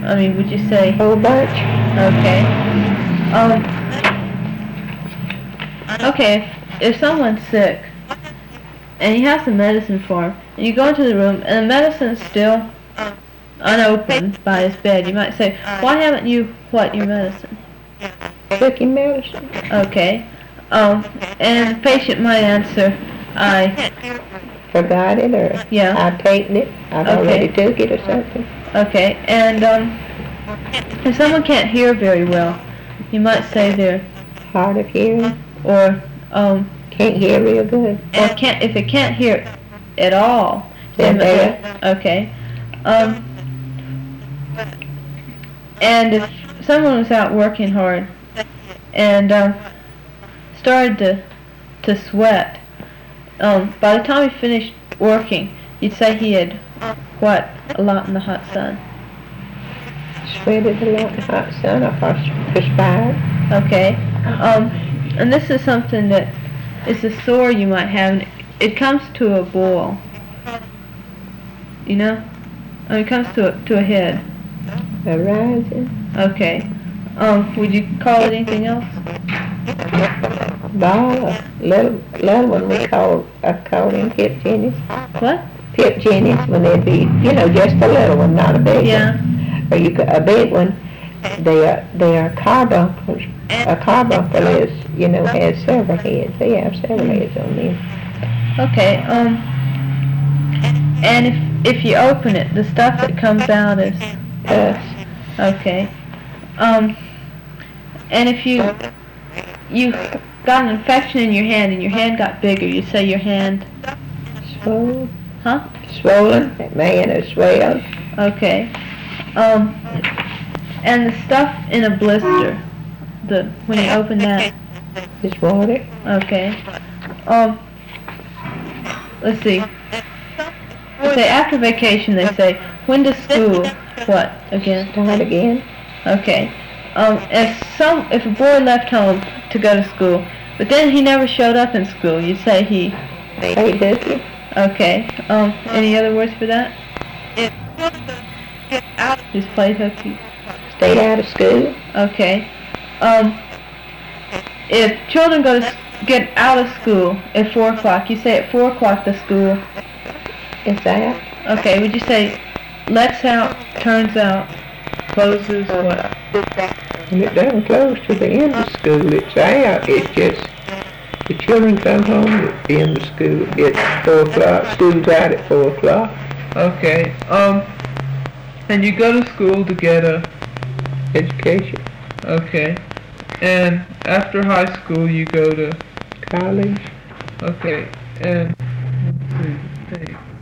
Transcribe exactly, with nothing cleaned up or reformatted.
I mean, would you say? Whole bunch. Okay. Um. Okay. If, if someone's sick and you have some medicine for him, and you go into the room and the medicine's still unopened by his bed, you might say, "Why haven't you what your medicine?" Took your medicine. Okay. Um. And the patient might answer, "I forgot it, or yeah. I've taken it. I've okay. already took it, or something." Okay. And um, if someone can't hear very well, you might say they're hard of hearing, or um, can't hear real good, or can't if it can't hear at all. Then there. Okay. Um. And if someone was out working hard and um, started to to sweat, um, by the time he finished working, you'd say he had what a lot in the hot sun. Sweated a lot in the hot sun, or perspired. Okay. Um, and this is something that is a sore you might have. And it comes to a boil. You know, I mean, it comes to a, to a head. A rising. Okay. Um, would you call it anything else? Ball, a little, little one we call, I call them pip jennies. What? Pip jennies, when they'd be, you know, just a little one, not a big yeah. one. Or you, a big one, they are, they are carbuncles. A carbuncle is, you know, has several heads. They have several heads on them. Okay, um, and if, if you open it, the stuff that comes out is pus. Okay. Um, and if you you got an infection in your hand and your hand got bigger, you say your hand swollen. Huh? Swollen. That man is swelled. Okay. Um, and the stuff in a blister, the when you open that is water. Okay. Um, let's see. They say after vacation, they say, when does school what again? Start again. Okay. Um, if some if a boy left home to go to school, but then he never showed up in school, you say he played hooky. Okay. Um, any other words for that? Just played hooky. Stayed out of school. Okay. Um, if children go to get out of school at four o'clock, you say at four o'clock the school is out. Okay. Would you say lets out, turns out, closes what? And it doesn't close to the end of school. It's out. It's just the children come home at the end of school. It's four o'clock. School's out at four o'clock. Okay. Um. And you go to school to get a education. Okay. And after high school, you go to college. Okay. And let's see.